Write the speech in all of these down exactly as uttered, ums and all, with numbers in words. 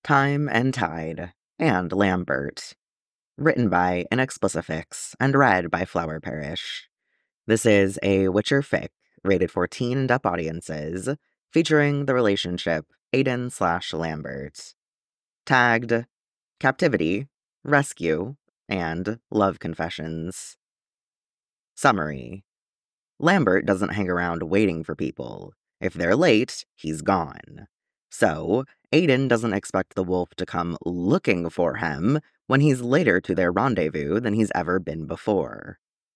Time and Tide, and Lambert. Written by Inexplicifix and read by Flower Parish. This is a Witcher fic rated for teen and up audiences, featuring the relationship Aiden slash Lambert. Tagged Captivity, Rescue, and Love Confessions. Summary. Lambert doesn't hang around waiting for people. If they're late, he's gone. So, Aiden doesn't expect the wolf to come looking for him when he's later to their rendezvous than he's ever been before.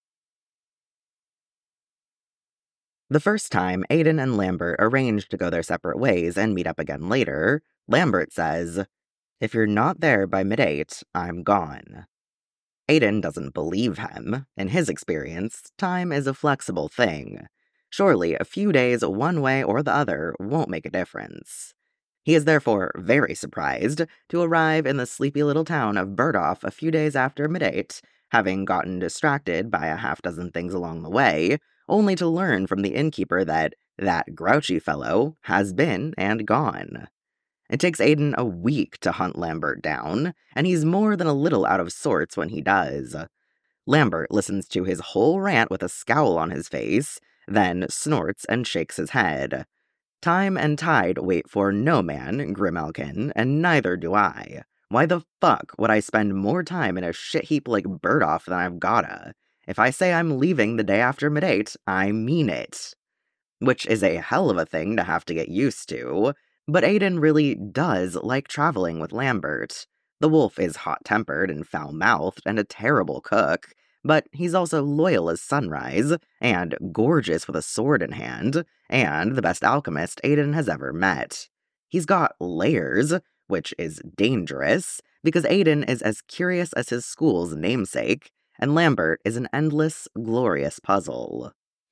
The first time Aiden and Lambert arrange to go their separate ways and meet up again later, Lambert says, "If you're not there by mid-eight, I'm gone." Aiden doesn't believe him. In his experience, time is a flexible thing. Surely, a few days one way or the other won't make a difference. He is therefore very surprised to arrive in the sleepy little town of Burdoff a few days after mid-eight, having gotten distracted by a half dozen things along the way, only to learn from the innkeeper that that grouchy fellow has been and gone. It takes Aiden a week to hunt Lambert down, and he's more than a little out of sorts when he does. Lambert listens to his whole rant with a scowl on his face, then snorts and shakes his head. Time and Tide wait for no man, Grimalkin, and neither do I. Why the fuck would I spend more time in a shit heap like Burdoff than I've gotta? If I say I'm leaving the day after mid-eight, I mean it. Which is a hell of a thing to have to get used to, but Aiden really does like traveling with Lambert. The wolf is hot-tempered and foul-mouthed and a terrible cook, but he's also loyal as sunrise, and gorgeous with a sword in hand, and the best alchemist Aiden has ever met. He's got layers, which is dangerous, because Aiden is as curious as his school's namesake, and Lambert is an endless, glorious puzzle.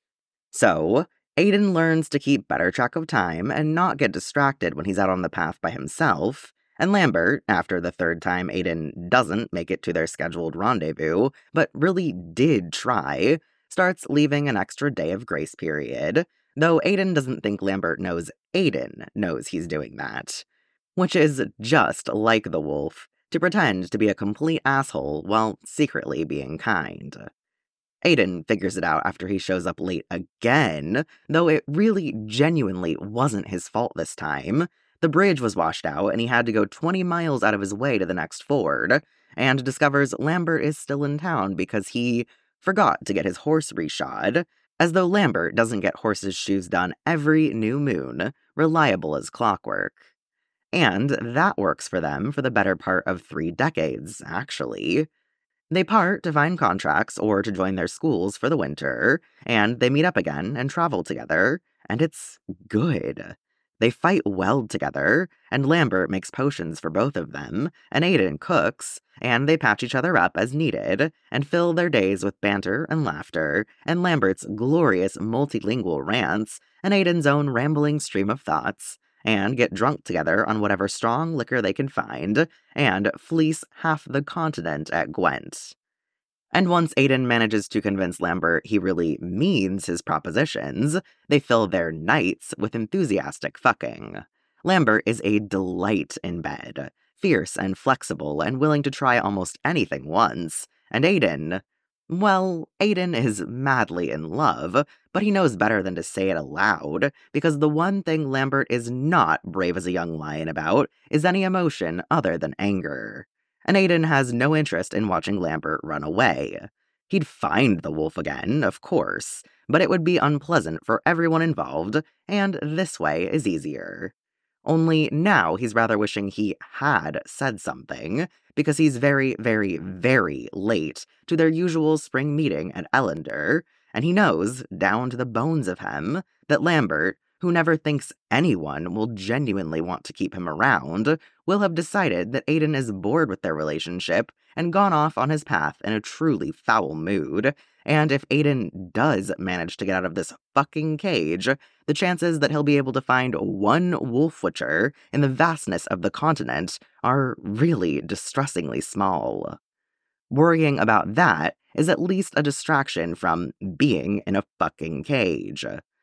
So, Aiden learns to keep better track of time and not get distracted when he's out on the path by himself, and Lambert, after the third time Aiden doesn't make it to their scheduled rendezvous, but really did try, starts leaving an extra day of grace period, though Aiden doesn't think Lambert knows Aiden knows he's doing that. Which is just like the wolf, to pretend to be a complete asshole while secretly being kind. Aiden figures it out after he shows up late again, though it really genuinely wasn't his fault this time. The bridge was washed out and he had to go twenty miles out of his way to the next ford, and discovers Lambert is still in town because he forgot to get his horse reshod, as though Lambert doesn't get horses' shoes done every new moon, reliable as clockwork. And that works for them for the better part of three decades, actually. They part to find contracts or to join their schools for the winter, and they meet up again and travel together, and it's good. They fight well together, and Lambert makes potions for both of them, and Aiden cooks, and they patch each other up as needed, and fill their days with banter and laughter, and Lambert's glorious multilingual rants, and Aiden's own rambling stream of thoughts, and get drunk together on whatever strong liquor they can find, and fleece half the continent at Gwent. And once Aiden manages to convince Lambert he really means his propositions, they fill their nights with enthusiastic fucking. Lambert is a delight in bed, fierce and flexible and willing to try almost anything once, and Aiden... Well, Aiden is madly in love, but he knows better than to say it aloud, because the one thing Lambert is not brave as a young lion about is any emotion other than anger. And Aiden has no interest in watching Lambert run away. He'd find the wolf again, of course, but it would be unpleasant for everyone involved, and this way is easier. Only now he's rather wishing he had said something, because he's very, very, very late to their usual spring meeting at Ellender, and he knows, down to the bones of him, that Lambert, who never thinks anyone will genuinely want to keep him around, will have decided that Aiden is bored with their relationship and gone off on his path in a truly foul mood, and if Aiden does manage to get out of this fucking cage, the chances that he'll be able to find one wolf witcher in the vastness of the continent are really distressingly small. Worrying about that is at least a distraction from being in a fucking cage.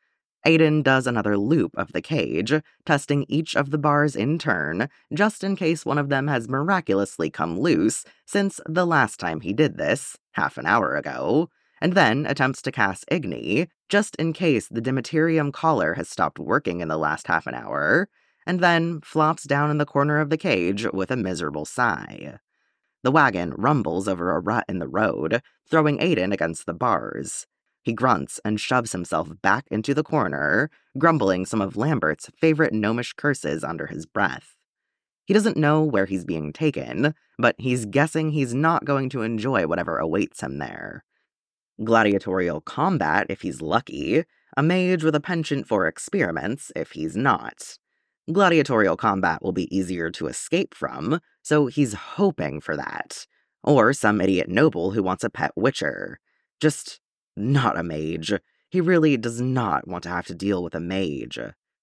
Aiden does another loop of the cage, testing each of the bars in turn, just in case one of them has miraculously come loose since the last time he did this, half an hour ago, and then attempts to cast Igni, just in case the Demeterium collar has stopped working in the last half an hour, and then flops down in the corner of the cage with a miserable sigh. The wagon rumbles over a rut in the road, throwing Aiden against the bars. He grunts and shoves himself back into the corner, grumbling some of Lambert's favorite gnomish curses under his breath. He doesn't know where he's being taken, but he's guessing he's not going to enjoy whatever awaits him there. Gladiatorial combat if he's lucky, a mage with a penchant for experiments if he's not. Gladiatorial combat will be easier to escape from, so he's hoping for that. Or some idiot noble who wants a pet witcher. Just not a mage. He really does not want to have to deal with a mage.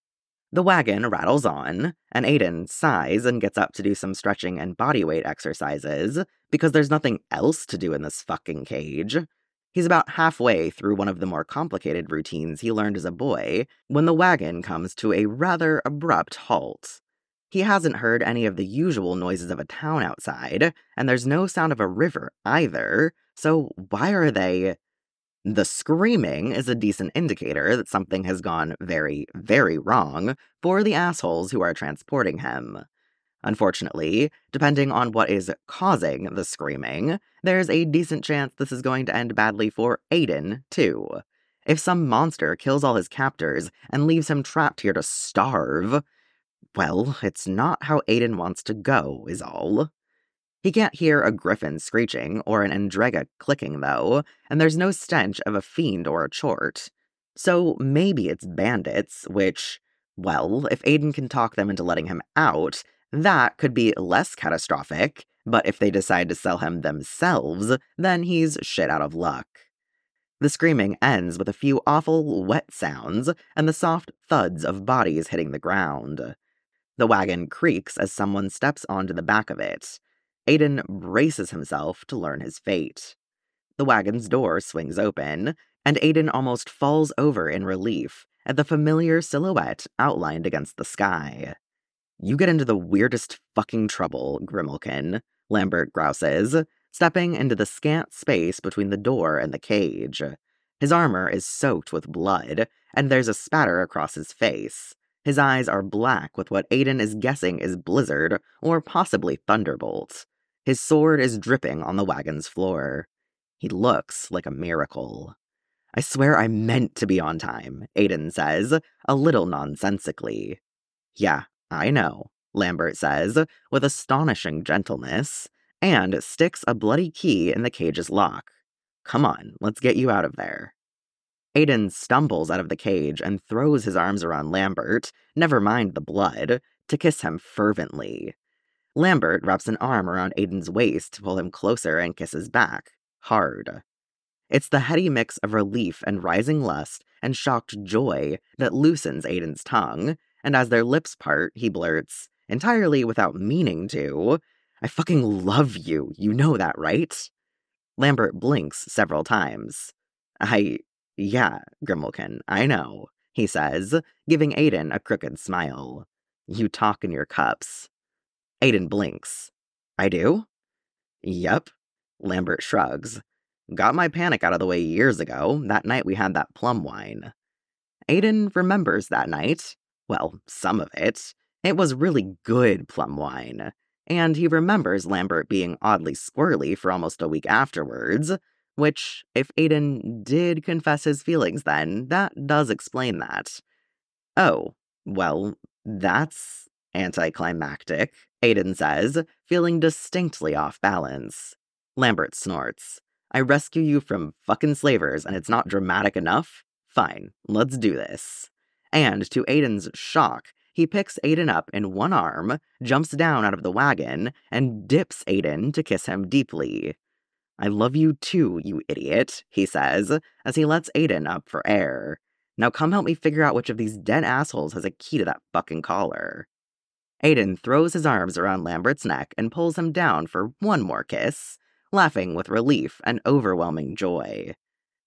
The wagon rattles on, and Aiden sighs and gets up to do some stretching and bodyweight exercises, because there's nothing else to do in this fucking cage. He's about halfway through one of the more complicated routines he learned as a boy when the wagon comes to a rather abrupt halt. He hasn't heard any of the usual noises of a town outside, and there's no sound of a river either, so why are they... The screaming is a decent indicator that something has gone very, very wrong for the assholes who are transporting him. Unfortunately, depending on what is causing the screaming, there's a decent chance this is going to end badly for Aiden, too. If some monster kills all his captors and leaves him trapped here to starve, well, it's not how Aiden wants to go, is all. He can't hear a griffin screeching or an Endrega clicking, though, and there's no stench of a fiend or a chort. So maybe it's bandits, which, well, if Aiden can talk them into letting him out, that could be less catastrophic, but if they decide to sell him themselves, then he's shit out of luck. The screaming ends with a few awful wet sounds and the soft thuds of bodies hitting the ground. The wagon creaks as someone steps onto the back of it. Aiden braces himself to learn his fate. The wagon's door swings open, and Aiden almost falls over in relief at the familiar silhouette outlined against the sky. "You get into the weirdest fucking trouble, Grimalkin," Lambert grouses, stepping into the scant space between the door and the cage. His armor is soaked with blood, and there's a spatter across his face. His eyes are black with what Aiden is guessing is blizzard or possibly thunderbolt. His sword is dripping on the wagon's floor. He looks like a miracle. "I swear I meant to be on time," Aiden says, a little nonsensically. "Yeah, I know," Lambert says, with astonishing gentleness, and sticks a bloody key in the cage's lock. "Come on, let's get you out of there." Aiden stumbles out of the cage and throws his arms around Lambert, never mind the blood, to kiss him fervently. Lambert wraps an arm around Aiden's waist to pull him closer and kisses back, hard. It's the heady mix of relief and rising lust and shocked joy that loosens Aiden's tongue, and as their lips part, he blurts, entirely without meaning to, "I fucking love you, you know that, right?" Lambert blinks several times. I... yeah, Grimalkin, I know, he says, giving Aiden a crooked smile. "You talk in your cups." Aiden blinks. "I do?" "Yep." Lambert shrugs. "Got my panic out of the way years ago, that night we had that plum wine." Aiden remembers that night. Well, some of it. It was really good plum wine. And he remembers Lambert being oddly squirrely for almost a week afterwards, which, if Aiden did confess his feelings then, that does explain that. "Oh, well, that's anticlimactic," Aiden says, feeling distinctly off balance. Lambert snorts. "I rescue you from fucking slavers and it's not dramatic enough? Fine, let's do this." And to Aiden's shock, he picks Aiden up in one arm, jumps down out of the wagon, and dips Aiden to kiss him deeply. "I love you too, you idiot," he says, as he lets Aiden up for air. "Now come help me figure out which of these dead assholes has a key to that fucking collar." Aiden throws his arms around Lambert's neck and pulls him down for one more kiss, laughing with relief and overwhelming joy.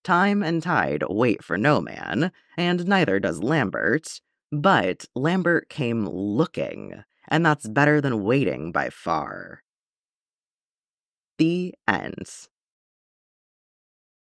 Time and tide wait for no man, and neither does Lambert, but Lambert came looking, and that's better than waiting by far. The end.